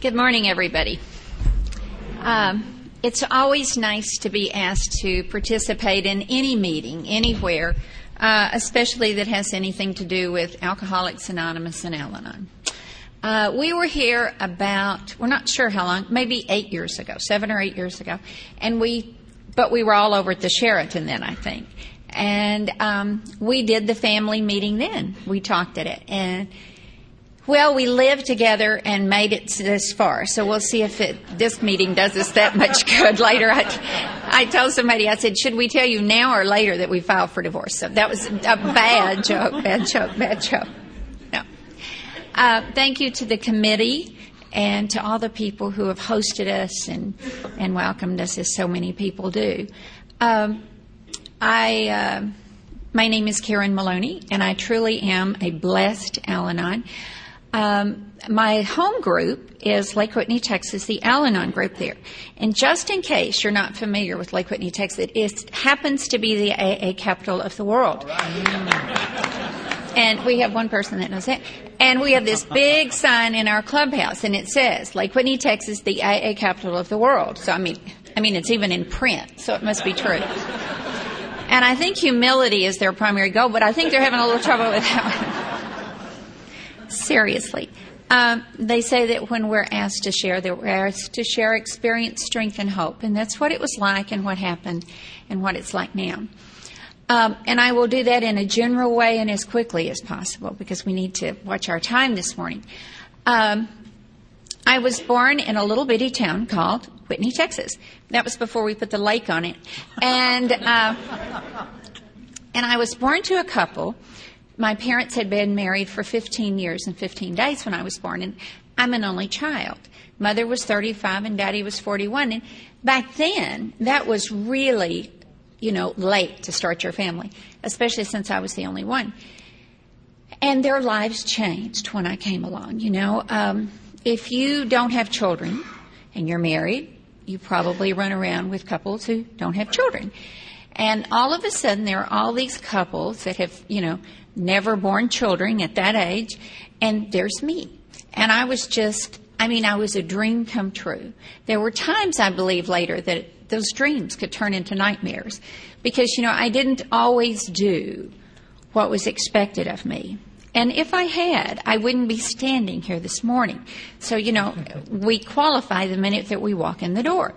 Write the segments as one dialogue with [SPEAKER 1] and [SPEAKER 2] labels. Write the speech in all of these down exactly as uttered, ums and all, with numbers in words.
[SPEAKER 1] Good morning, everybody. Um, it's always nice to be asked to participate in any meeting, anywhere, uh, especially that has anything to do with Alcoholics Anonymous and Al-Anon. Uh, we were here about, we're not sure how long, maybe eight years ago, seven or eight years ago, and we, but we were all over at the Sheraton then, I think. And um, we did the family meeting then. We talked at it, and well, we lived together and made it this far, so we'll see if it, this meeting does us that much good later. I, I told somebody, I said, should we tell you now or later that we filed for divorce? So that was a bad joke, bad joke, bad joke. No. Uh, thank you to the committee and to all the people who have hosted us and, and welcomed us, as so many people do. Um, I, uh, my name is Karen Maloney, and I truly am a blessed Al-Anon. Um, my home group is Lake Whitney, Texas, the Al-Anon group there. And just in case you're not familiar with Lake Whitney, Texas, it happens to be the A A capital of the world. And we have one person that knows that. And we have this big sign in our clubhouse, and it says, Lake Whitney, Texas, the A A capital of the world. So, I mean, I mean, it's even in print, so it must be true. And I think humility is their primary goal, but I think they're having a little trouble with that one. Seriously. Um, they say that when we're asked to share, that we're asked to share experience, strength, and hope. And that's what it was like and what happened and what it's like now. Um, and I will do that in a general way and as quickly as possible because we need to watch our time this morning. Um, I was born in a little bitty town called Whitney, Texas. That was before we put the lake on it. And, uh, and I was born to a couple. My parents had been married for fifteen years and fifteen days when I was born, and I'm an only child. Mother was thirty-five and Daddy was forty-one. And back then, that was really, you know, late to start your family, especially since I was the only one. And their lives changed when I came along, you know. Um, if you don't have children and you're married, you probably run around with couples who don't have children. And all of a sudden, there are all these couples that have, you know, never born children at that age, and there's me. And I was just, I mean, I was a dream come true. There were times, I believe, later that those dreams could turn into nightmares because, you know, I didn't always do what was expected of me. And if I had, I wouldn't be standing here this morning. So, you know, we qualify the minute that we walk in the door.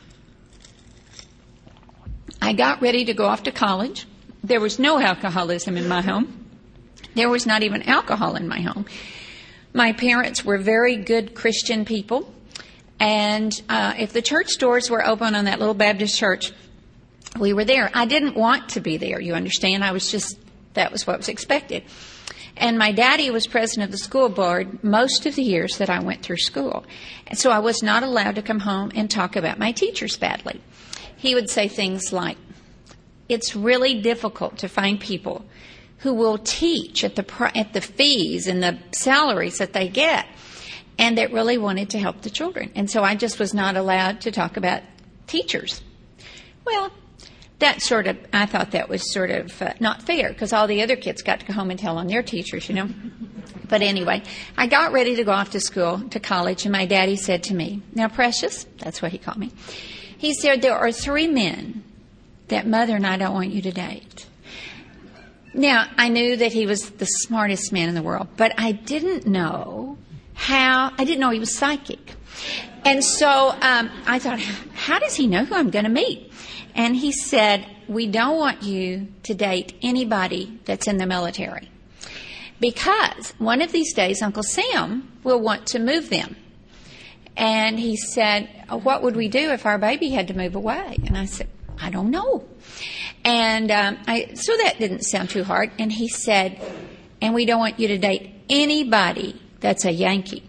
[SPEAKER 1] I got ready to go off to college. There was no alcoholism in my home. There was not even alcohol in my home. My parents were very good Christian people. And uh, if the church doors were open on that little Baptist church, we were there. I didn't want to be there, you understand. I was just, that was what was expected. And my daddy was president of the school board most of the years that I went through school. And so I was not allowed to come home and talk about my teachers badly. He would say things like, it's really difficult to find people who will teach at the at the fees and the salaries that they get and that really wanted to help the children. And so I just was not allowed to talk about teachers. Well, that sort of, I thought that was sort of uh, not fair because all the other kids got to go home and tell on their teachers, you know. But anyway, I got ready to go off to school, to college, and my daddy said to me, now, Precious, that's what he called me, he said, there are three men that Mother and I don't want you to date. Now, I knew that he was the smartest man in the world, but I didn't know how, I didn't know he was psychic. And so um, I thought, how does he know who I'm going to meet? And he said, we don't want you to date anybody that's in the military because one of these days Uncle Sam will want to move them. And he said, what would we do if our baby had to move away? And I said, I don't know. And um, I, so that didn't sound too hard. And he said, and we don't want you to date anybody that's a Yankee.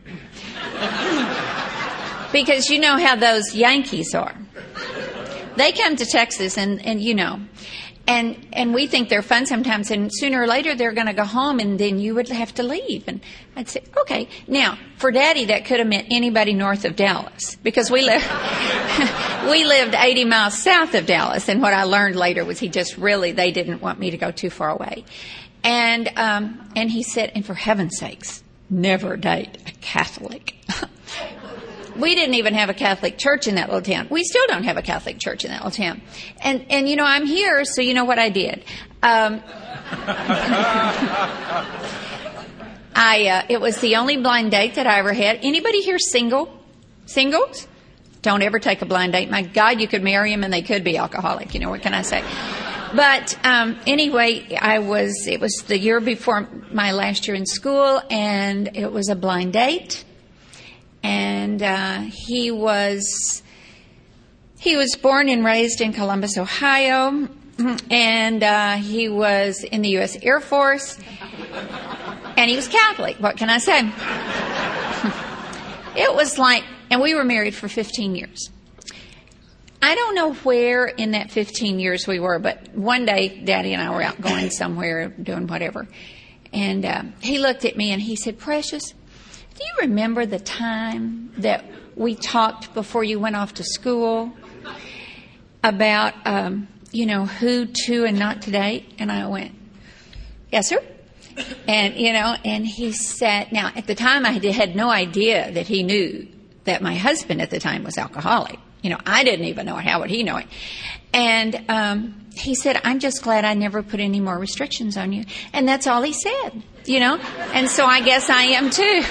[SPEAKER 1] Because you know how those Yankees are. They come to Texas and, and you know, and and we think they're fun sometimes, and sooner or later they're going to go home, and then you would have to leave. And I'd say, okay. Now, for Daddy, that could have meant anybody north of Dallas, because we live we lived eighty miles south of Dallas, and what I learned later was he just really, they didn't want me to go too far away. And um, and he said, and for heaven's sakes, never date a Catholic. we didn't even have a Catholic church in that little town. We still don't have a Catholic church in that little town. And, and you know, I'm here, so you know what I did. Um, I, uh, it was the only blind date that I ever had. Anybody here single? Singles? Don't ever take a blind date. My God, you could marry them and they could be alcoholic. You know, what can I say? But um, anyway, I was, it was the year before my last year in school, and it was a blind date. And uh, he was, he was born and raised in Columbus, Ohio, and uh, he was in the U S Air Force, and he was Catholic. What can I say? It was like, and we were married for fifteen years. I don't know where in that fifteen years we were, but one day Daddy and I were out going somewhere, doing whatever. And uh, he looked at me and he said, Precious, do you remember the time that we talked before you went off to school about, um, you know, who to and not to date? And I went, yes, sir. And, you know, and he said, now, at the time I had no idea that he knew that my husband at the time was alcoholic. You know, I didn't even know it. How would he know it? And um, he said, I'm just glad I never put any more restrictions on you. And that's all he said, you know. And so I guess I am too.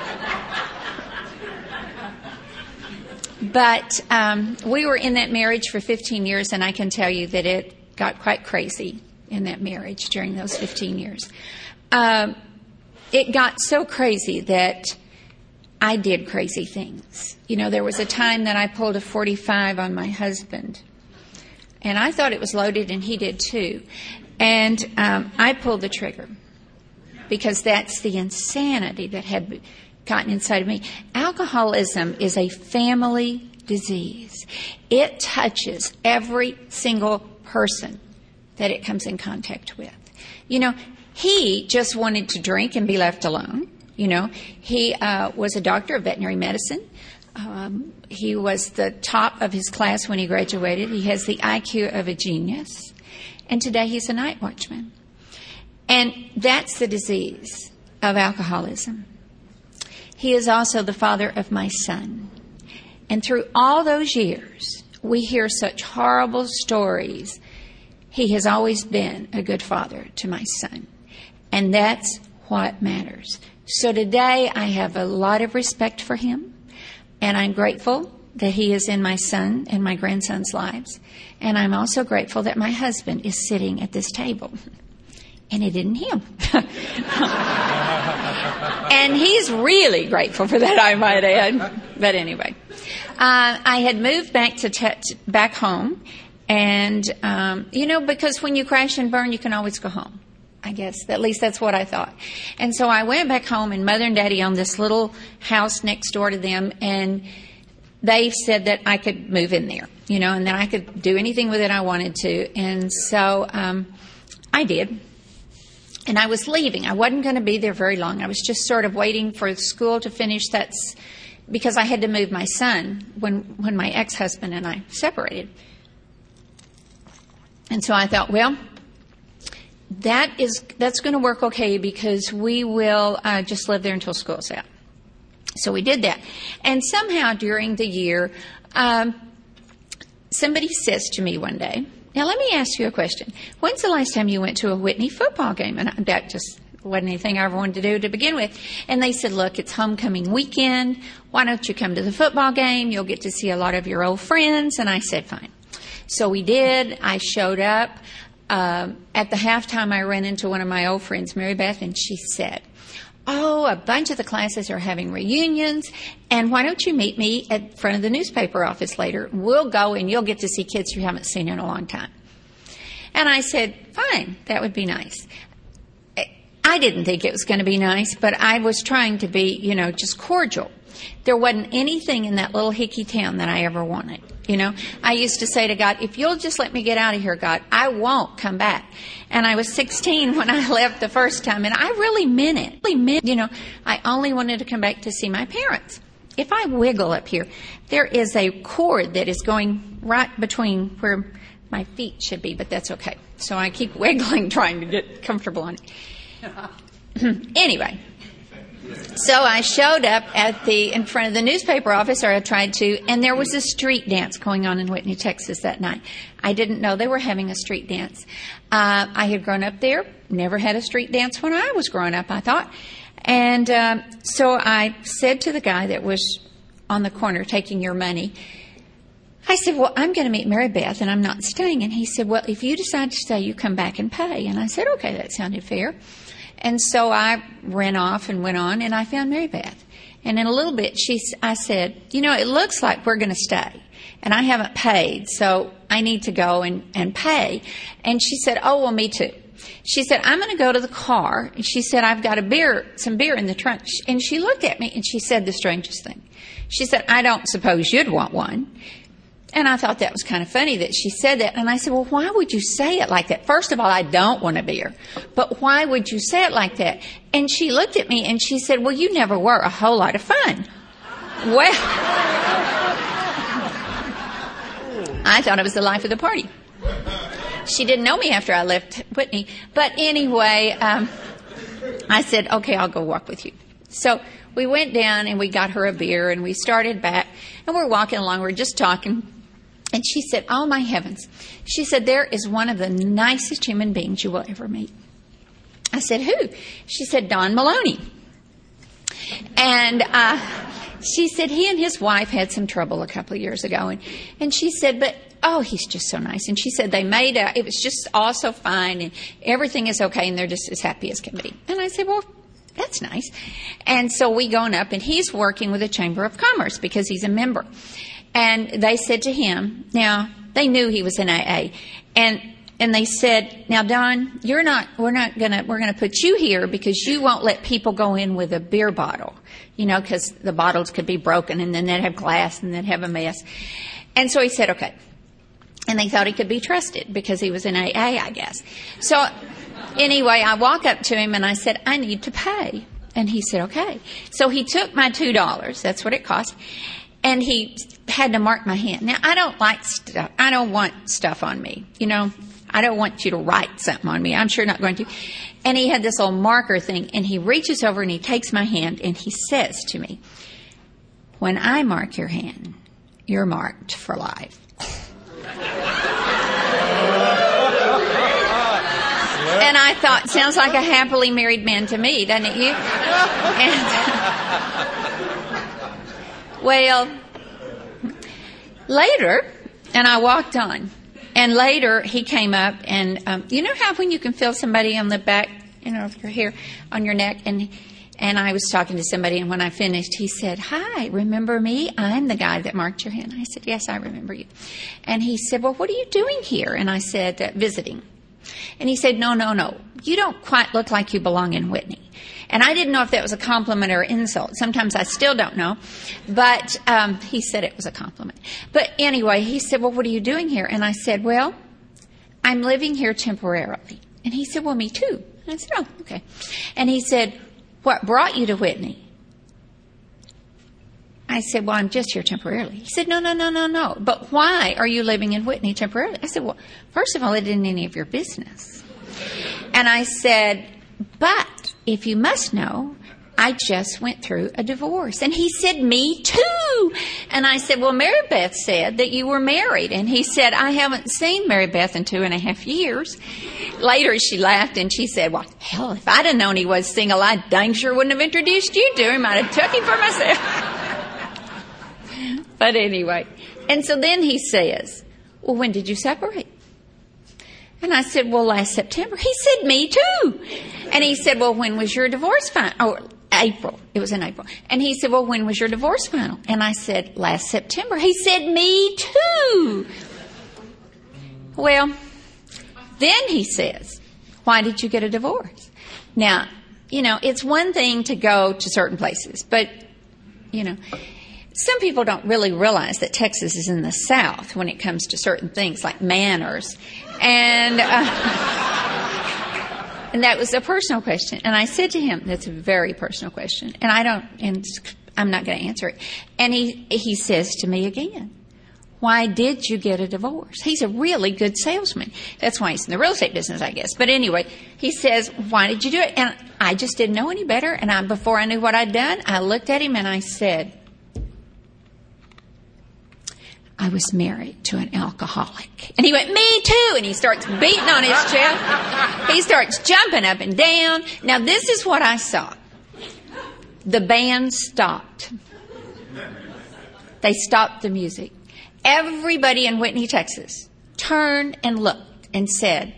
[SPEAKER 1] But um, we were in that marriage for fifteen years, and I can tell you that it got quite crazy in that marriage during those fifteen years. Um, it got so crazy that I did crazy things. You know, there was a time that I pulled a forty-five on my husband. And I thought it was loaded, and he did too. And um, I pulled the trigger because that's the insanity that had gotten inside of me. Alcoholism is a family disease. It touches every single person that it comes in contact with. You know, he just wanted to drink and be left alone. You know, he uh, was a doctor of veterinary medicine. Um, he was the top of his class when he graduated. He has the I Q of a genius. And today he's a night watchman. And that's the disease of alcoholism. He is also the father of my son. And through all those years, we hear such horrible stories. He has always been a good father to my son. And that's what matters. So today I have a lot of respect for him, and I'm grateful that he is in my son and my grandson's lives. And I'm also grateful that my husband is sitting at this table. And it isn't him. And he's really grateful for that, I might add. But anyway, uh, I had moved back to te- back home. And, um, you know, because when you crash and burn, you can always go home. I guess. At least that's what I thought. And so I went back home, and Mother and Daddy owned this little house next door to them, and they said that I could move in there, you know, and that I could do anything with it I wanted to. And so um, I did. And I was leaving. I wasn't going to be there very long. I was just sort of waiting for school to finish. That's because I had to move my son when, when my ex-husband and I separated. And so I thought, well, That is, that's going to work okay because we will uh, just live there until school's out. So we did that. And somehow during the year, um, somebody says to me one day, now let me ask you a question. When's the last time you went to a Whitney football game? And that just wasn't anything I ever wanted to do to begin with. And they said, look, it's homecoming weekend. Why don't you come to the football game? You'll get to see a lot of your old friends. And I said, fine. So we did. I showed up. Um, at the halftime, I ran into one of my old friends, Mary Beth, and she said, oh, a bunch of the classes are having reunions, and why don't you meet me at front of the newspaper office later? We'll go, and you'll get to see kids you haven't seen in a long time. And I said, fine, that would be nice. I didn't think it was going to be nice, but I was trying to be, you know, just cordial. There wasn't anything in that little hickey town that I ever wanted. You know, I used to say to God, if you'll just let me get out of here, God, I won't come back. And I was sixteen when I left the first time, and I really meant it. Really meant, you know, I only wanted to come back to see my parents. If I wiggle up here, there is a cord that is going right between where my feet should be, but that's okay. So I keep wiggling, trying to get comfortable on it. Anyway, So I showed up at the in front of the newspaper office, or I tried to, and there was a street dance going on in Whitney, Texas that night. I didn't know they were having a street dance. Uh, I had grown up there, never had a street dance when I was growing up, I thought. And um, so I said to the guy that was on the corner taking your money, I said, well, I'm going to meet Mary Beth, and I'm not staying. And he said, well, if you decide to stay, you come back and pay. And I said, okay, that sounded fair. And so I ran off and went on, and I found Mary Beth. And in a little bit, she, I said, you know, it looks like we're going to stay, and I haven't paid, so I need to go and, and pay. And she said, oh, well, me too. She said, I'm going to go to the car. And she said, I've got a beer, some beer in the trunk. And she looked at me, and she said the strangest thing. She said, I don't suppose you'd want one. And I thought that was kind of funny that she said that. And I said, well, why would you say it like that? First of all, I don't want a beer. But why would you say it like that? And she looked at me and she said, well, you never were a whole lot of fun. Well, I thought it was the life of the party. She didn't know me after I left Whitney. But anyway, um, I said, okay, I'll go walk with you. So we went down and we got her a beer and we started back. And we're walking along. We're just talking. And she said, oh, my heavens. She said, there is one of the nicest human beings you will ever meet. I said, who? She said, Don Maloney. And uh, she said, he and his wife had some trouble a couple of years ago. And, and she said, but, oh, he's just so nice. And she said, they made a, it was just all so fine and everything is okay and they're just as happy as can be. And I said, well, that's nice. And so we gone up, and he's working with the Chamber of Commerce because he's a member. And they said to him, now, they knew he was in A A. And and they said, now, Don, you're not, we're not going to, we're going to put you here because you won't let people go in with a beer bottle, you know, because the bottles could be broken and then they'd have glass and they'd have a mess. And so he said, okay. And they thought he could be trusted because he was in A A, I guess. So anyway, I walk up to him and I said, I need to pay. And he said, okay. So he took my two dollars. That's what it cost. And he had to mark my hand. Now, I don't like stuff. I don't want stuff on me. You know, I don't want you to write something on me. I'm sure not going to. And he had this little marker thing. And he reaches over and he takes my hand and he says to me, when I mark your hand, you're marked for life. And I thought, sounds like a happily married man to me, doesn't it, you? And, well, later, and I walked on, and later he came up, and um, you know how when you can feel somebody on the back, you know, of your hair, on your neck, and and I was talking to somebody, and when I finished, he said, hi, remember me? I'm the guy that marked your hand. I said, yes, I remember you. And he said, well, what are you doing here? And I said, uh, visiting. And he said, no, no, no, you don't quite look like you belong in Whitney. And I didn't know if that was a compliment or insult. Sometimes I still don't know. But um, he said it was a compliment. But anyway, he said, well, what are you doing here? And I said, well, I'm living here temporarily. And he said, well, me too. And I said, oh, okay. And he said, what brought you to Whitney? I said, well, I'm just here temporarily. He said, no, no, no, no, no. But why are you living in Whitney temporarily? I said, well, first of all, it isn't any of your business. And I said, but if you must know, I just went through a divorce. And he said, me too. And I said, well, Mary Beth said that you were married. And he said, I haven't seen Mary Beth in two and a half years. Later, she laughed and she said, well, hell, if I'd have known he was single, I dang sure wouldn't have introduced you to him. I'd have took him for myself. But anyway, and so then he says, well, when did you separate? And I said, well, last September. He said, me too. And he said, well, when was your divorce final? Oh, April. It was in April. And he said, well, when was your divorce final? And I said, last September. He said, me too. Well, then he says, why did you get a divorce? Now, you know, it's one thing to go to certain places, but, you know, some people don't really realize that Texas is in the South when it comes to certain things like manners. And uh, and that was a personal question. And I said to him, that's a very personal question. And I don't, and I'm not going to answer it. And he, he says to me again, why did you get a divorce? He's a really good salesman. That's why he's in the real estate business, I guess. But anyway, he says, why did you do it? And I just didn't know any better. And I, before I knew what I'd done, I looked at him and I said, I was married to an alcoholic. And he went, me too. And he starts beating on his chest. He starts jumping up and down. Now, this is what I saw. The band stopped. They stopped the music. Everybody in Whitney, Texas turned and looked and said,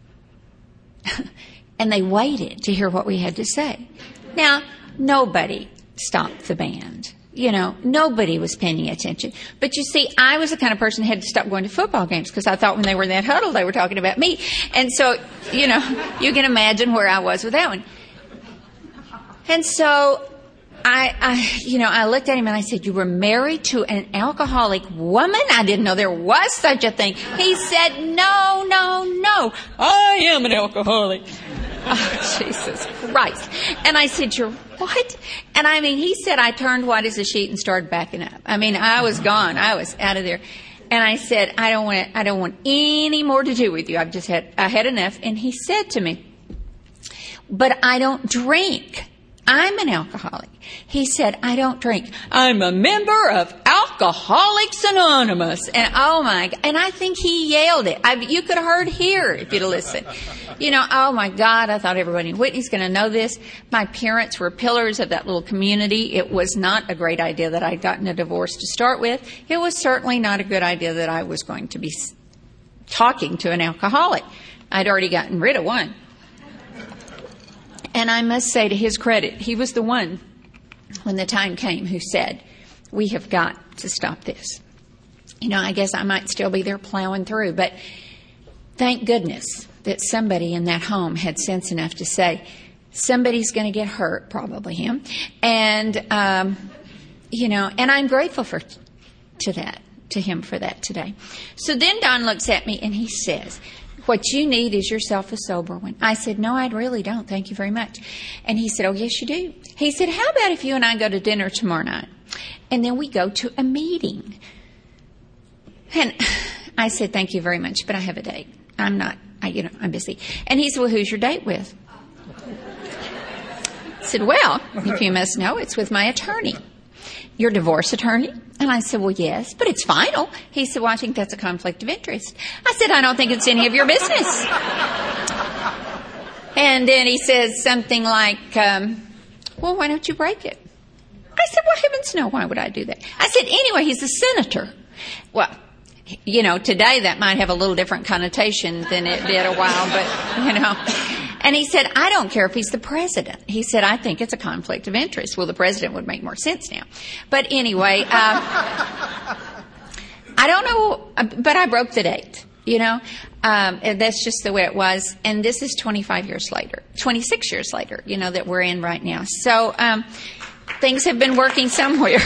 [SPEAKER 1] and they waited to hear what we had to say. Now, nobody stopped the band. You know, nobody was paying attention. But you see, I was the kind of person who had to stop going to football games because I thought when they were in that huddle, they were talking about me. And so, you know, you can imagine where I was with that one. And so I, I, you know, I looked at him and I said, you were married to an alcoholic woman? I didn't know there was such a thing. He said, no, no, no. I am an alcoholic. Oh, Jesus Christ. And I said, you're what? And I mean, he said, I turned white as a sheet and started backing up. I mean, I was gone. I was out of there. And I said, I don't want to, I don't want any more to do with you. I've just had, I had enough. And he said to me, but I don't drink. I'm an alcoholic. He said, I don't drink. I'm a member of Alcoholics Anonymous. And oh my, and I think he yelled it. I, you could have heard here if you'd have listened. You know, oh my God, I thought everybody in Whitney's going to know this. My parents were pillars of that little community. It was not a great idea that I'd gotten a divorce to start with. It was certainly not a good idea that I was going to be talking to an alcoholic. I'd already gotten rid of one. And I must say, to his credit, he was the one, when the time came, who said, we have got to stop this. You know, I guess I might still be there plowing through, but thank goodness that somebody in that home had sense enough to say, somebody's going to get hurt, probably him. And, um, you know, and I'm grateful for to that, to him for that today. So then Don looks at me and he says, what you need is yourself a sober one. I said, no, I really don't. Thank you very much. And he said, oh, yes, you do. He said, how about if you and I go to dinner tomorrow night? And then we go to a meeting. And I said, thank you very much, but I have a date. I'm not, I, you know, I'm busy. And he said, well, who's your date with? I said, well, if you must know, it's with my attorney. Your divorce attorney? And I said, well, yes, but it's final. He said, well, I think that's a conflict of interest. I said, I don't think it's any of your business. And then he says something like, um, well, why don't you break it? I said, well, heavens no, why would I do that? I said, anyway, he's a senator. Well, you know, today that might have a little different connotation than it did a while, but, you know. And he said, I don't care if he's the president. He said, I think it's a conflict of interest. Well, the president would make more sense now. But anyway, uh, I don't know, but I broke the date, you know. Um, and that's just the way it was. And this is twenty-five years later, twenty-six years later, you know, that we're in right now. So um, things have been working somewhere.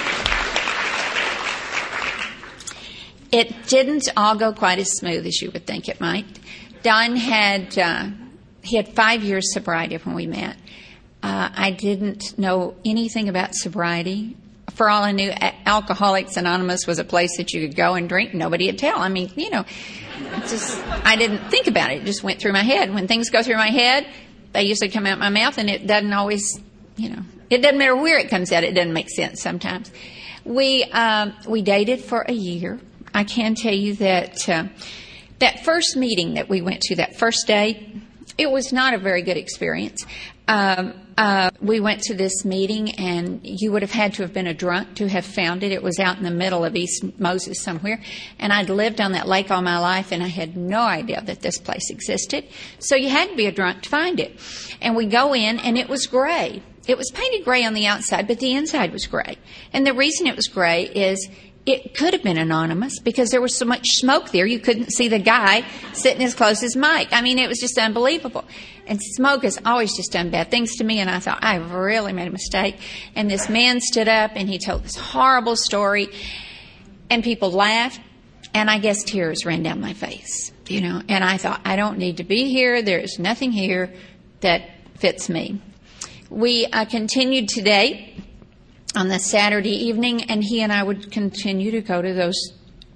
[SPEAKER 1] It didn't all go quite as smooth as you would think it might. Don had... Uh, He had five years sobriety when we met. Uh, I didn't know anything about sobriety. For all I knew, Alcoholics Anonymous was a place that you could go and drink. Nobody would tell. I mean, you know, it's just, I didn't think about it. It just went through my head. When things go through my head, they usually come out my mouth, and it doesn't always, you know, it doesn't matter where it comes out. It doesn't make sense sometimes. We um, we dated for a year. I can tell you that uh, that first meeting that we went to, that first date, it was not a very good experience. Um, uh, we went to this meeting, and you would have had to have been a drunk to have found it. It was out in the middle of East Moses somewhere, and I'd lived on that lake all my life, and I had no idea that this place existed. So you had to be a drunk to find it. And we go in, and it was gray. It was painted gray on the outside, but the inside was gray. And the reason it was gray is it could have been anonymous because there was so much smoke there you couldn't see the guy sitting as close as Mike. I mean, it was just unbelievable. And smoke has always just done bad things to me, and I thought, I've really made a mistake. And this man stood up, and he told this horrible story, and people laughed, and I guess tears ran down my face, you know. And I thought, I don't need to be here. There is nothing here that fits me. We uh, continued to date on the Saturday evening, and he and I would continue to go to those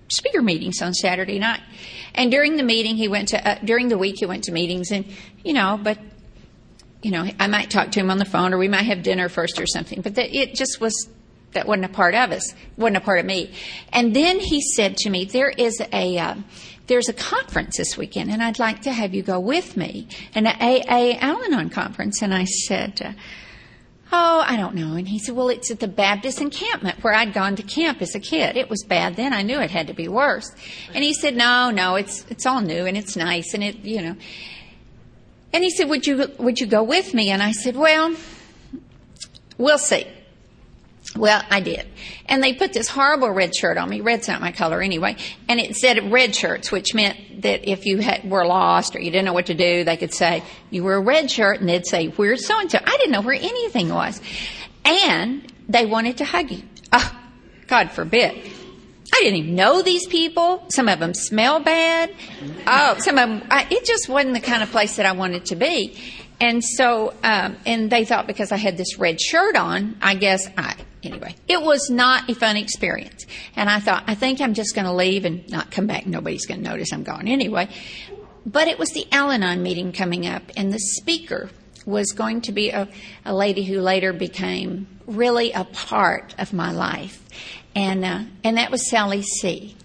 [SPEAKER 1] speaker meetings on Saturday night. And during the meeting, he went to, uh, during the week, he went to meetings and, you know, but, you know, I might talk to him on the phone or we might have dinner first or something. But that, it just was, that wasn't a part of us, wasn't a part of me. And then he said to me, there is a, uh, there's a conference this weekend and I'd like to have you go with me, an A A Al-Anon conference. And I said, uh, oh, I don't know. And he said, well, it's at the Baptist encampment where I'd gone to camp as a kid. It was bad then. I knew it had to be worse. And he said, no, no, it's it's all new and it's nice and it, you know. And he said, would you would you go with me? And I said, well, we'll see. Well, I did. And they put this horrible red shirt on me. Red's not my color anyway. And it said red shirts, which meant that if you had, were lost or you didn't know what to do, they could say, you were a red shirt, and they'd say, where's so-and-so? I didn't know where anything was. And they wanted to hug you. Oh, God forbid. I didn't even know these people. Some of them smell bad. Oh, some of them, I, it just wasn't the kind of place that I wanted to be. And so, um, and they thought because I had this red shirt on, I guess I, anyway, it was not a fun experience. And I thought, I think I'm just going to leave and not come back. Nobody's going to notice I'm gone anyway. But it was the Al-Anon meeting coming up, and the speaker was going to be a, a lady who later became really a part of my life. And, uh, and that was Sally C.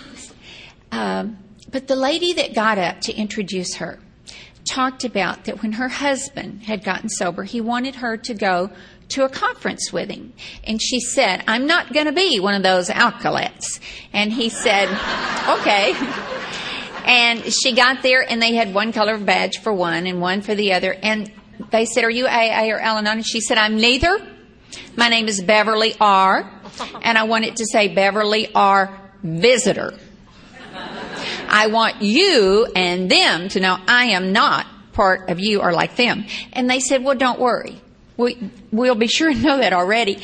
[SPEAKER 1] Um, but the lady that got up to introduce her talked about that when her husband had gotten sober, he wanted her to go to a conference with him. And she said, I'm not going to be one of those alcoholics. And he said, okay. And she got there, and they had one color badge for one and one for the other. And they said, are you A A or Al-Anon? And she said, I'm neither. My name is Beverly R. And I want it to say Beverly R. Visitor. I want you and them to know I am not part of you or like them. And they said, well, don't worry. We, we'll be sure to know that already.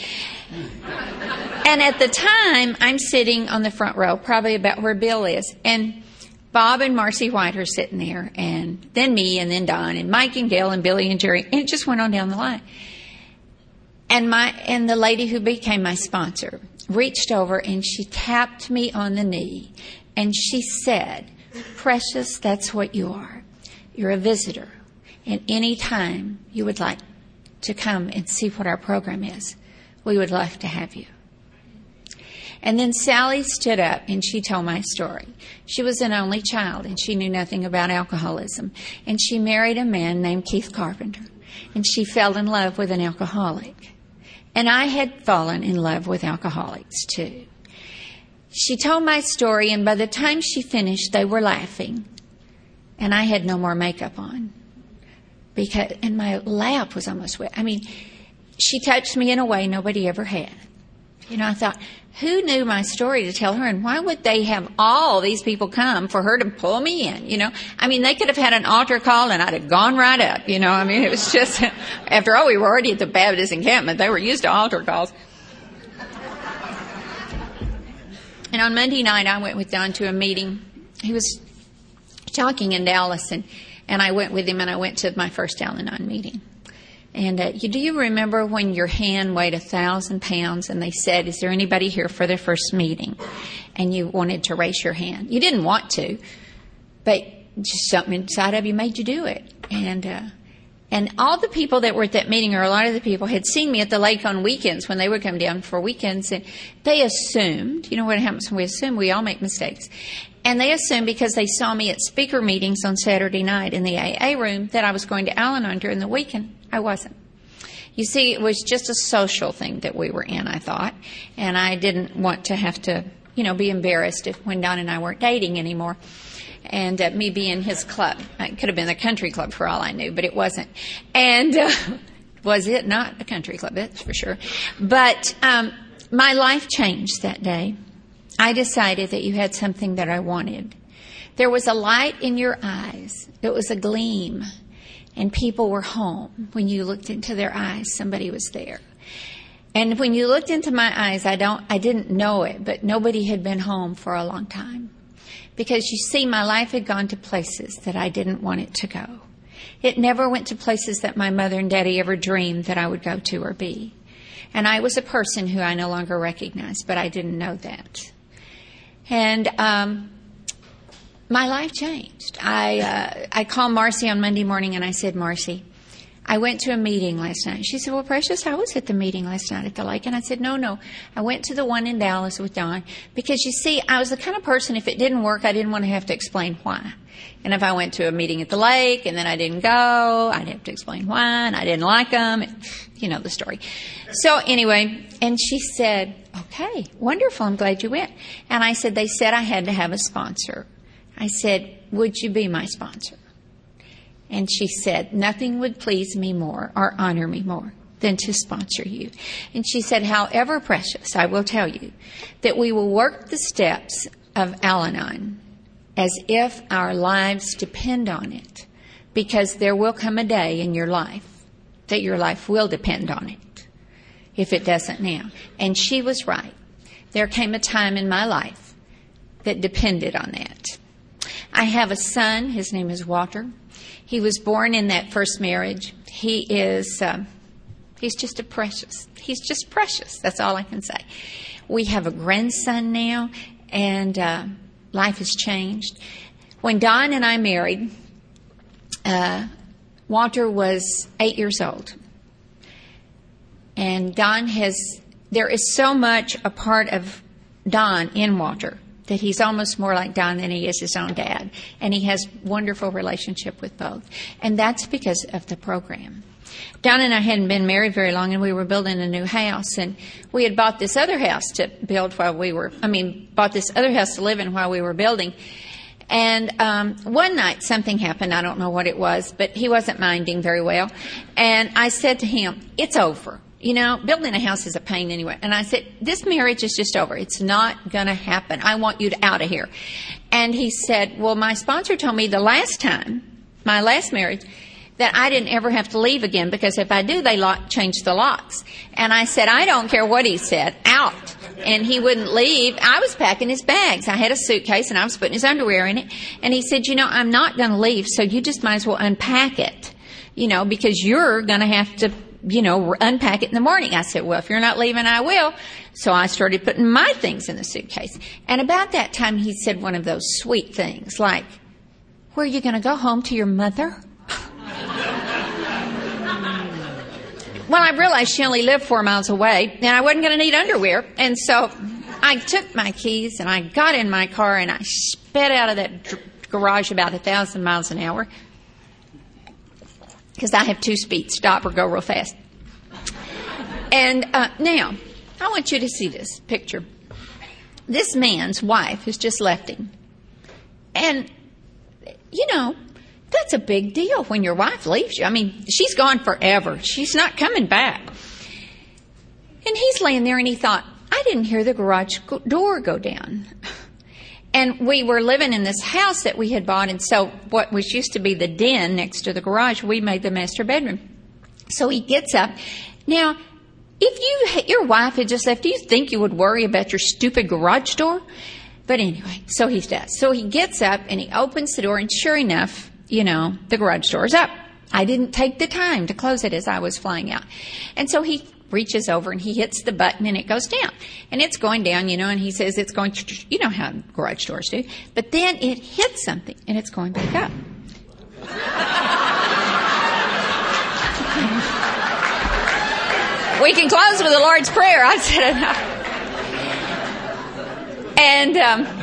[SPEAKER 1] And at the time, I'm sitting on the front row, probably about where Bill is. And Bob and Marcy White are sitting there. And then me, and then Don, and Mike and Gail, and Billy and Jerry. And it just went on down the line. And my and the lady who became my sponsor reached over and she tapped me on the knee. And she said, Precious, that's what you are. You're a visitor. And any time you would like to come and see what our program is, we would love to have you. And then Sally stood up and she told my story. She was an only child and she knew nothing about alcoholism. And she married a man named Keith Carpenter. And she fell in love with an alcoholic. And I had fallen in love with alcoholics too. She told my story, and by the time she finished, they were laughing. And I had no more makeup on. Because, and my lap was almost wet. I mean, she touched me in a way nobody ever had. You know, I thought, who knew my story to tell her? And why would they have all these people come for her to pull me in? You know, I mean, they could have had an altar call and I'd have gone right up. You know, I mean, it was just, after all, we were already at the Baptist encampment. They were used to altar calls. And on Monday night, I went with Don to a meeting. He was talking in Dallas, and, and I went with him, and I went to my first Al-Anon meeting. And uh, you, do you remember when your hand weighed a thousand pounds, and they said, is there anybody here for their first meeting? And you wanted to raise your hand. You didn't want to, but just something inside of you made you do it. And uh, and all the people that were at that meeting, or a lot of the people, had seen me at the lake on weekends when they would come down for weekends, and they assumed, you know what happens when we assume? We all make mistakes. And they assumed because they saw me at speaker meetings on Saturday night in the A A room that I was going to Al-Anon during the weekend. I wasn't. You see, it was just a social thing that we were in, I thought. And I didn't want to have to, you know, be embarrassed if when Don and I weren't dating anymore. And uh, me being his club. It could have been a country club for all I knew, but it wasn't. And uh, was it not a country club? That's for sure. But um, my life changed that day. I decided that you had something that I wanted. There was a light in your eyes. It was a gleam. And people were home. When you looked into their eyes, somebody was there. And when you looked into my eyes, I don't, I didn't know it, but nobody had been home for a long time. Because you see, my life had gone to places that I didn't want it to go. It never went to places that my mother and daddy ever dreamed that I would go to or be. And I was a person who I no longer recognized, but I didn't know that. And um, my life changed. I uh, I called Marcy on Monday morning and I said, Marcy, I went to a meeting last night. She said, well, Precious, I was at the meeting last night at the lake. And I said, no, no. I went to the one in Dallas with Don. Because, you see, I was the kind of person, if it didn't work, I didn't want to have to explain why. And if I went to a meeting at the lake and then I didn't go, I'd have to explain why, and I didn't like them. And, you know the story. So anyway, and she said, okay, wonderful. I'm glad you went. And I said, they said I had to have a sponsor. I said, would you be my sponsor? And she said, nothing would please me more or honor me more than to sponsor you. And she said, however, Precious, I will tell you that we will work the steps of Al-Anon as if our lives depend on it, because there will come a day in your life that your life will depend on it, if it doesn't now. And she was right. There came a time in my life that depended on that. I have a son. His name is Walter. He was born in that first marriage. He is, um, he's just a precious. He's just precious. That's all I can say. We have a grandson now, and uh, life has changed. When Don and I married, uh, Walter was eight years old. And Don has, there is so much a part of Don in Walter that he's almost more like Don than he is his own dad. And he has wonderful relationship with both. And that's because of the program. Don and I hadn't been married very long, and we were building a new house. And we had bought this other house to build while we were, I mean, bought this other house to live in while we were building. And um, one night something happened. I don't know what it was, but he wasn't minding very well. And I said to him, it's over. You know, building a house is a pain anyway. And I said, this marriage is just over. It's not going to happen. I want you to, out of here. And he said, well, my sponsor told me the last time, my last marriage, that I didn't ever have to leave again, because if I do, they lock, change the locks. And I said, I don't care what he said, out. And he wouldn't leave. I was packing his bags. I had a suitcase and I was putting his underwear in it. And he said, you know, I'm not going to leave, so you just might as well unpack it, you know, because you're going to have to, you know, unpack it in the morning. I said, well, if you're not leaving, I will. So I started putting my things in the suitcase. And about that time, he said one of those sweet things like, where are you going to go, home to your mother? Well, I realized she only lived four miles away, and I wasn't going to need underwear. And so I took my keys, and I got in my car, and I sped out of that dr- garage about a thousand miles an hour, because I have two speeds, stop or go real fast. And uh, now, I want you to see this picture. This man's wife has just left him. And, you know, that's a big deal when your wife leaves you. I mean, she's gone forever. She's not coming back. And he's laying there, and he thought, I didn't hear the garage door go down. And we were living in this house that we had bought, and so what was used to be the den next to the garage, we made the master bedroom. So he gets up. Now, if you your wife had just left, do you think you would worry about your stupid garage door? But anyway, so he does. So he gets up, and he opens the door, and sure enough, you know, the garage door is up. I didn't take the time to close it as I was flying out. And so he reaches over and he hits the button and it goes down. And it's going down, you know, and he says it's going, you know how garage doors do. But then it hits something and it's going back up. We can close with the Lord's Prayer. I said enough. And,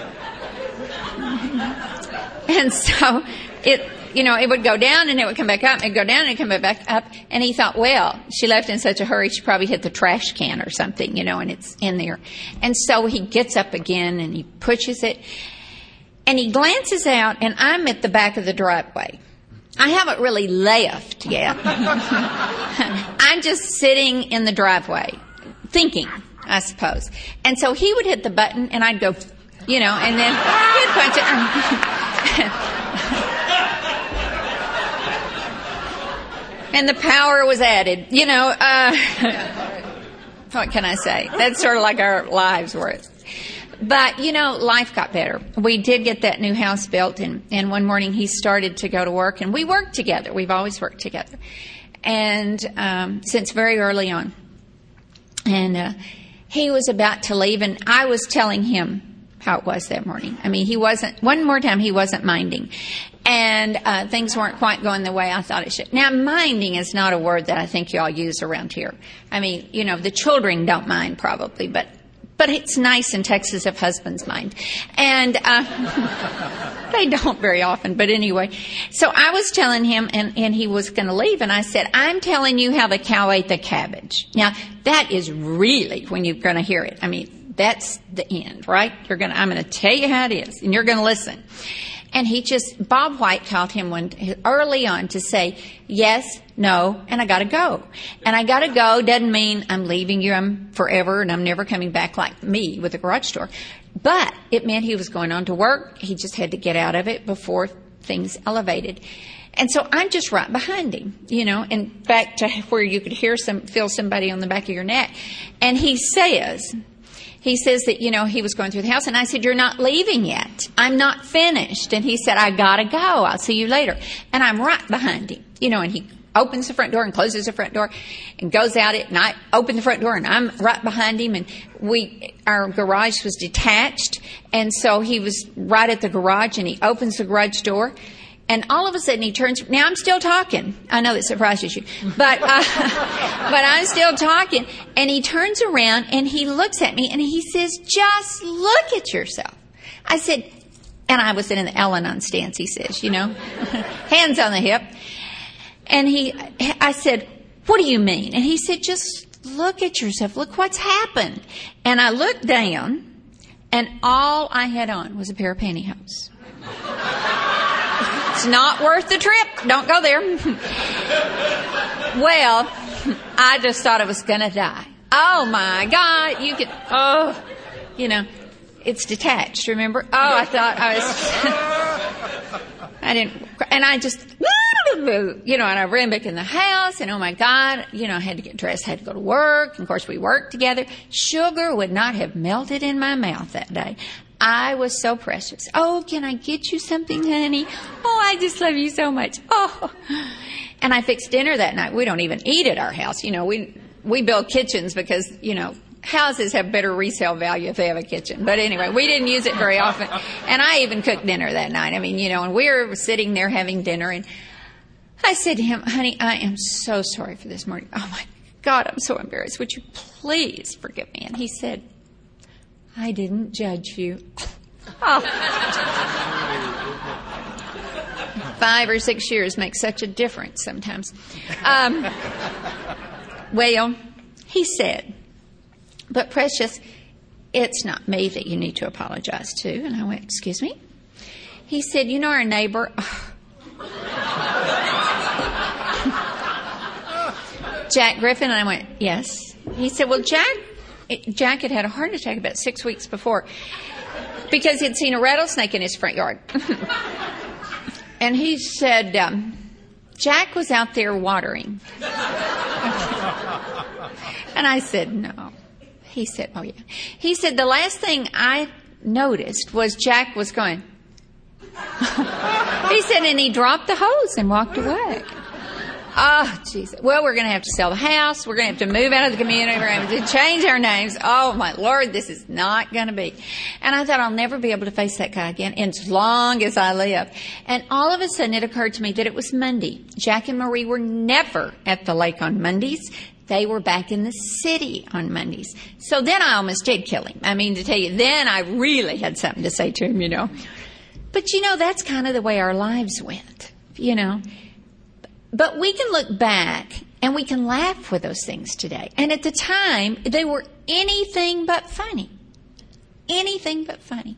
[SPEAKER 1] um, and so it, you know, it would go down and it would come back up, and it would go down and it would come back up. And he thought, well, she left in such a hurry, she probably hit the trash can or something, you know, and it's in there. And so he gets up again and he pushes it, and he glances out, and I'm at the back of the driveway. I haven't really left yet. I'm just sitting in the driveway, thinking, I suppose. And so he would hit the button, and I'd go, you know, and then he'd punch it. And the power was added. You know, uh, what can I say? That's sort of like our lives were. But, you know, life got better. We did get that new house built, and, and one morning he started to go to work, and we worked together. We've always worked together. And um, since very early on. And uh, he was about to leave, and I was telling him how it was that morning. I mean, he wasn't, one more time, he wasn't minding. And uh, things weren't quite going the way I thought it should. Now, minding is not a word that I think you all use around here. I mean, you know, the children don't mind probably, but but it's nice in Texas if husbands mind. And uh, they don't very often, but anyway. So I was telling him, and, and he was going to leave, and I said, I'm telling you how the cow ate the cabbage. Now, that is really when you're going to hear it. I mean, that's the end, right? You're going to, I'm going to tell you how it is, and you're going to listen. And he just, Bob White called him one early on to say, yes, no, and I got to go. And I got to go doesn't mean I'm leaving you, I'm forever, and I'm never coming back like me with a garage door. But it meant he was going on to work. He just had to get out of it before things elevated. And so I'm just right behind him, you know, in fact, to where you could hear some, feel somebody on the back of your neck. And he says... He says that, you know, he was going through the house. And I said, you're not leaving yet. I'm not finished. And he said, I got to go. I'll see you later. And I'm right behind him. You know, and he opens the front door and closes the front door and goes out it. And I open the front door and I'm right behind him. And we, our garage was detached. And so he was right at the garage and he opens the garage door. And all of a sudden he turns, now I'm still talking. I know that surprises you, but, uh, but I'm still talking. And he turns around and he looks at me and he says, just look at yourself. I said, and I was in the Al-Anon stance, he says, you know, hands on the hip. And he, I said, what do you mean? And he said, just look at yourself. Look what's happened. And I looked down and all I had on was a pair of pantyhose. It's not worth the trip. Don't go there. Well, I just thought I was going to die. Oh, my God. You could, oh, you know, it's detached, remember? Oh, I thought I was, I didn't, and I just, you know, and I ran back in the house, and oh, my God, you know, I had to get dressed, had to go to work. And of course, we worked together. Sugar would not have melted in my mouth that day. I was so precious. Oh, can I get you something, honey? Oh, I just love you so much. Oh, and I fixed dinner that night. We don't even eat at our house. You know, we we build kitchens because, you know, houses have better resale value if they have a kitchen. But anyway, we didn't use it very often. And I even cooked dinner that night. I mean, you know, and we were sitting there having dinner. And I said to him, honey, I am so sorry for this morning. Oh, my God, I'm so embarrassed. Would you please forgive me? And he said, I didn't judge you. Oh. Five or six years make such a difference sometimes. Um, well, he said, but Precious, it's not me that you need to apologize to. And I went, excuse me? He said, you know our neighbor? Jack Griffin? And I went, yes. He said, well, Jack... Jack had had a heart attack about six weeks before because he'd seen a rattlesnake in his front yard. And he said, um, Jack was out there watering. And I said, no. He said, oh, yeah. He said, the last thing I noticed was Jack was going. He said, and he dropped the hose and walked away. Oh, Jesus. Well, we're going to have to sell the house. We're going to have to move out of the community. We're going to have to change our names. Oh, my Lord, this is not going to be. And I thought I'll never be able to face that guy again as long as I live. And all of a sudden it occurred to me that it was Monday. Jack and Marie were never at the lake on Mondays. They were back in the city on Mondays. So then I almost did kill him. I mean, to tell you, then I really had something to say to him, you know. But, you know, that's kind of the way our lives went, you know. But we can look back and we can laugh with those things today. And at the time, they were anything but funny. Anything but funny.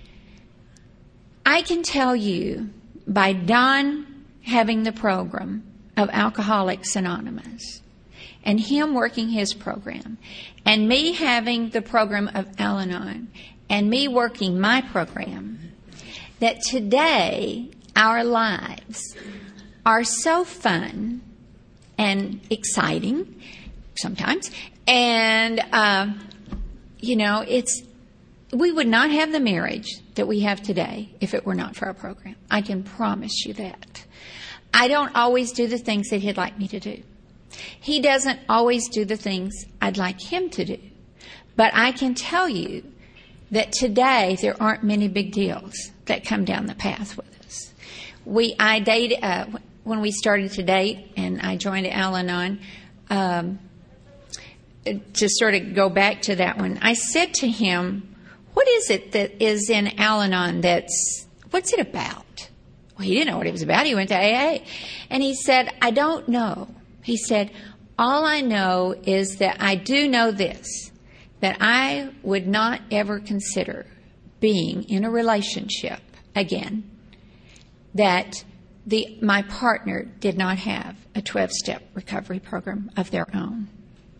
[SPEAKER 1] I can tell you, by Don having the program of Alcoholics Anonymous, and him working his program, and me having the program of Al-Anon, and me working my program, that today our lives are so fun and exciting sometimes. And, uh, you know, it's, we would not have the marriage that we have today if it were not for our program. I can promise you that. I don't always do the things that he'd like me to do. He doesn't always do the things I'd like him to do. But I can tell you that today there aren't many big deals that come down the path with us. We, I dated, uh, when we started to date and I joined Al-Anon, um, to sort of go back to that one, I said to him, what is it that is in Al-Anon that's, what's it about? Well, he didn't know what it was about. He went to A A. And he said, I don't know. He said, all I know is that I do know this, that I would not ever consider being in a relationship again that the my partner did not have a twelve-step recovery program of their own.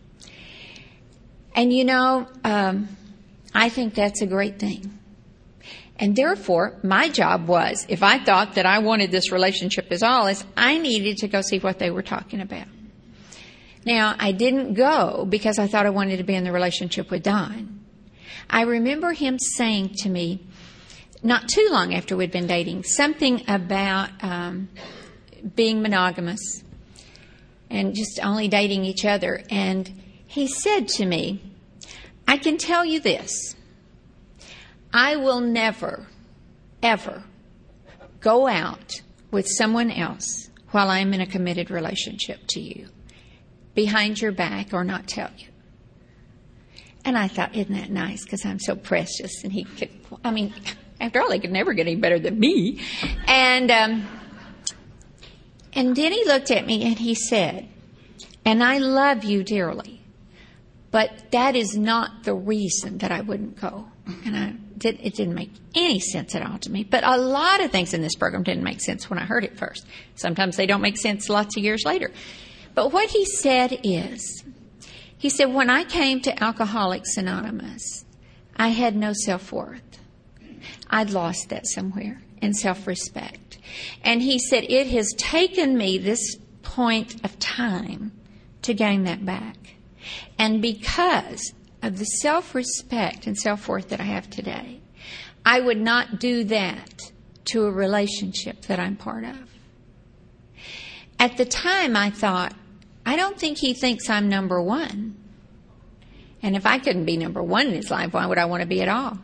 [SPEAKER 1] And you know, um, I think that's a great thing. And therefore, my job was, if I thought that I wanted this relationship as all, is I needed to go see what they were talking about. Now, I didn't go because I thought I wanted to be in the relationship with Don. I remember him saying to me, not too long after we'd been dating, something about um, being monogamous and just only dating each other. And he said to me, I can tell you this. I will never, ever go out with someone else while I'm in a committed relationship to you, behind your back or not tell you. And I thought, isn't that nice? Because I'm so precious. And he could, I mean, after all, he could never get any better than me. And, um, and then he looked at me and he said, and I love you dearly, but that is not the reason that I wouldn't go. And I did, it didn't make any sense at all to me. But a lot of things in this program didn't make sense when I heard it first. Sometimes they don't make sense lots of years later. But what he said is, he said, when I came to Alcoholics Anonymous, I had no self-worth. I'd lost that somewhere in self-respect. And he said, it has taken me this point of time to gain that back. And because of the self-respect and self-worth that I have today, I would not do that to a relationship that I'm part of. At the time, I thought, I don't think he thinks I'm number one. And if I couldn't be number one in his life, why would I want to be at all?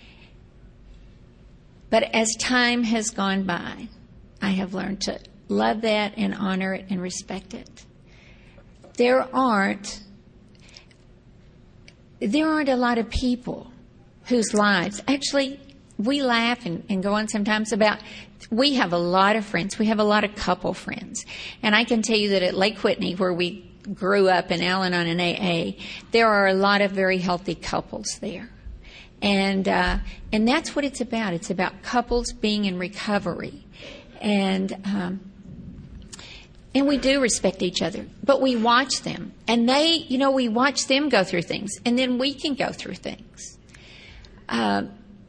[SPEAKER 1] But as time has gone by, I have learned to love that and honor it and respect it. There aren't There aren't a lot of people whose lives, actually, we laugh and, and go on sometimes about, we have a lot of friends. We have a lot of couple friends. And I can tell you that at Lake Whitney, where we grew up in Al-Anon and A A, there are a lot of very healthy couples there. And uh, and that's what it's about. It's about couples being in recovery. And um, and we do respect each other, but we watch them. And they, you know, we watch them go through things, and then we can go through things. Uh,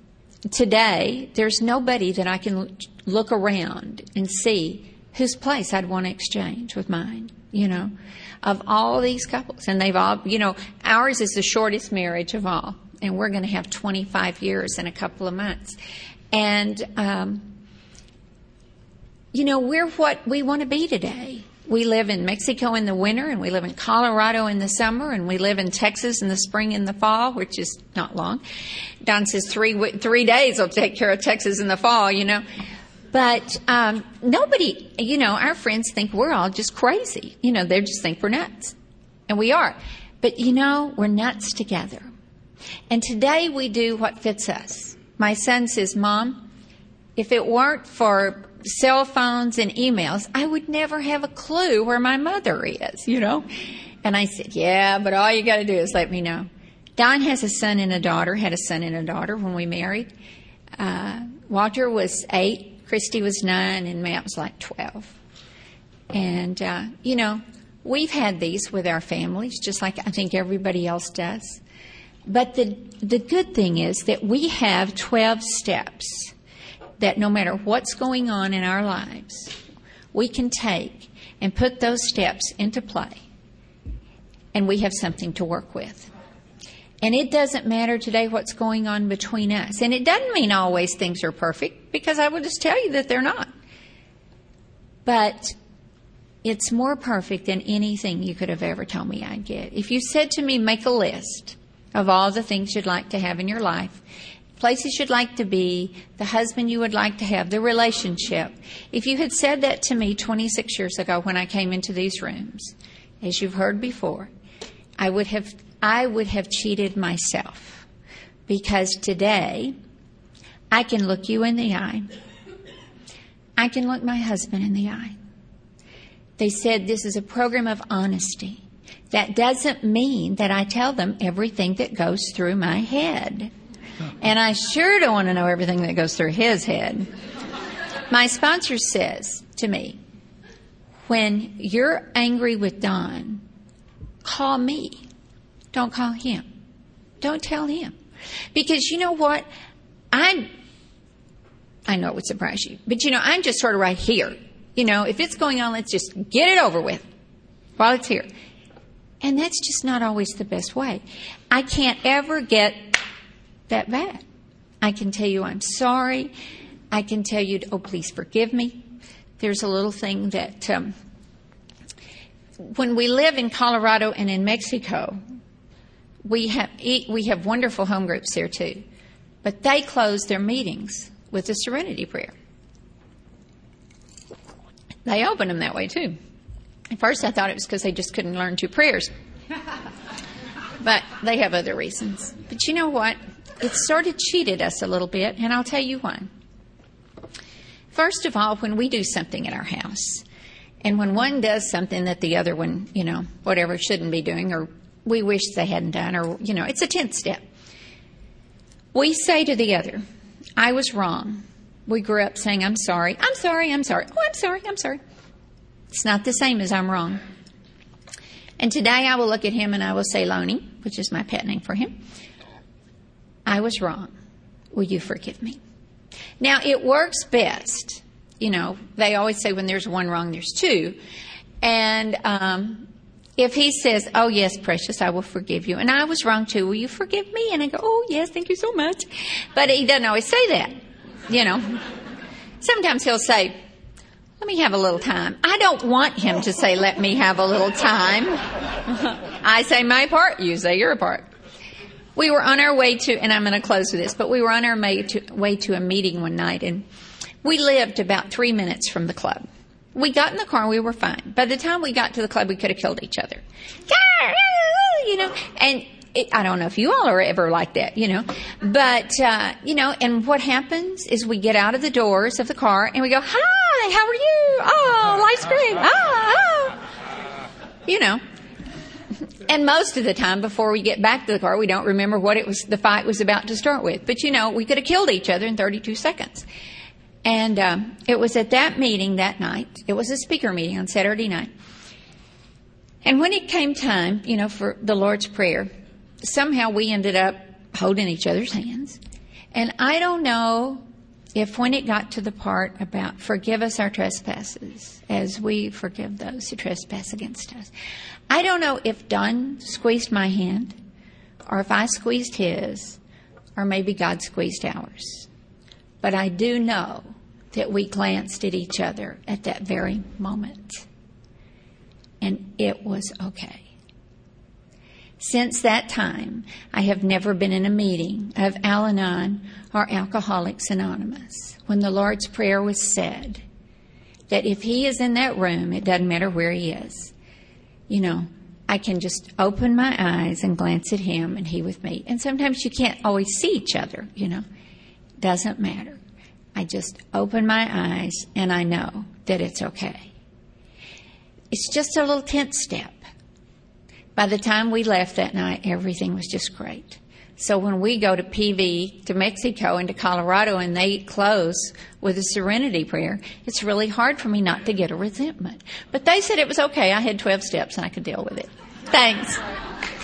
[SPEAKER 1] today, there's nobody that I can look around and see whose place I'd want to exchange with mine, you know, of all these couples. And they've all, you know, ours is the shortest marriage of all. And we're going to have twenty-five years in a couple of months. And, um, you know, we're what we want to be today. We live in Mexico in the winter, and we live in Colorado in the summer, and we live in Texas in the spring and the fall, which is not long. Don says three three days will take care of Texas in the fall, you know. But um, nobody, you know, our friends think we're all just crazy. You know, they just think we're nuts. And we are. But, you know, we're nuts together. And today we do what fits us. My son says, Mom, if it weren't for cell phones and emails, I would never have a clue where my mother is, you know. And I said, yeah, but all you got to do is let me know. Don has a son and a daughter, had a son and a daughter when we married. Uh, Walter was eight, Christy was nine, and Matt was like twelve. And, uh, you know, we've had these with our families, just like I think everybody else does. But the the good thing is that we have twelve steps that no matter what's going on in our lives, we can take and put those steps into play, and we have something to work with. And it doesn't matter today what's going on between us. And it doesn't mean always things are perfect, because I will just tell you that they're not. But it's more perfect than anything you could have ever told me I'd get. If you said to me, make a list of all the things you'd like to have in your life, places you'd like to be, the husband you would like to have, the relationship. If you had said that to me twenty-six years ago when I came into these rooms, as you've heard before, I would have I would have cheated myself, because today I can look you in the eye. I can look my husband in the eye. They said this is a program of honesty. That doesn't mean that I tell them everything that goes through my head. And I sure don't want to know everything that goes through his head. My sponsor says to me, when you're angry with Don, call me. Don't call him. Don't tell him. Because you know what? I I know it would surprise you. But you know, I'm just sort of right here. You know, if it's going on, let's just get it over with while it's here. And that's just not always the best way. I can't ever get that bad. I can tell you I'm sorry. I can tell you, oh, please forgive me. There's a little thing that um, when we live in Colorado and in Mexico, we have we have wonderful home groups there too. But they close their meetings with the Serenity Prayer. They open them that way too. At first I thought it was because they just couldn't learn two prayers. But they have other reasons. But you know what? It sort of cheated us a little bit, and I'll tell you why. First of all, when we do something at our house, and when one does something that the other one, you know, whatever, shouldn't be doing, or we wish they hadn't done, or, you know, it's a tenth step. We say to the other, I was wrong. We grew up saying, I'm sorry, I'm sorry, I'm sorry, oh, I'm sorry, I'm sorry. It's not the same as I'm wrong. And today I will look at him and I will say, Loney, which is my pet name for him, I was wrong. Will you forgive me? Now, it works best. You know, they always say when there's one wrong, there's two. And um, if he says, oh, yes, precious, I will forgive you. And I was wrong, too. Will you forgive me? And I go, oh, yes, thank you so much. But he doesn't always say that, you know. Sometimes he'll say, let me have a little time. I don't want him to say, let me have a little time. I say my part, you say your part. We were on our way to, and I'm going to close with this, but we were on our way to, way to a meeting one night, and we lived about three minutes from the club. We got in the car and we were fine. By the time we got to the club, we could have killed each other. You know, and it, I don't know if you all are ever like that, you know. But, uh, you know, and what happens is we get out of the doors of the car and we go, hi, how are you? Oh, life's great. Oh, oh. You know. And most of the time before we get back to the car, we don't remember what it was the fight was about to start with. But, you know, we could have killed each other in thirty-two seconds. And um, it was at that meeting that night. It was a speaker meeting on Saturday night. And when it came time, you know, for the Lord's Prayer, somehow we ended up holding each other's hands. And I don't know if when it got to the part about forgive us our trespasses as we forgive those who trespass against us, I don't know if Don squeezed my hand or if I squeezed his or maybe God squeezed ours. But I do know that we glanced at each other at that very moment. And it was okay. Since that time, I have never been in a meeting of Al-Anon or Alcoholics Anonymous when the Lord's Prayer was said that if he is in that room, it doesn't matter where he is. You know, I can just open my eyes and glance at him and he with me. And sometimes you can't always see each other, you know. Doesn't matter. I just open my eyes and I know that it's okay. It's just a little tenth step. By the time we left that night, everything was just great. So when we go to P V, to Mexico, and to Colorado, and they close with a Serenity Prayer, it's really hard for me not to get a resentment. But they said it was okay. I had twelve steps and I could deal with it. Thanks.